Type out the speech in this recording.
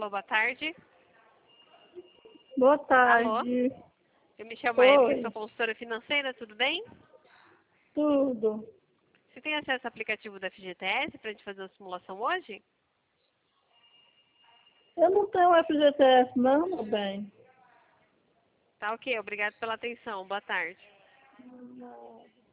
Alô, boa tarde. Boa tarde. Alô? Eu me chamo Oi. Evelyn, sou consultora financeira, tudo bem? Tudo. Você tem acesso ao aplicativo da FGTS para a gente fazer uma simulação hoje? Eu não tenho FGTS não, meu bem. Tá ok, obrigado pela atenção, boa tarde.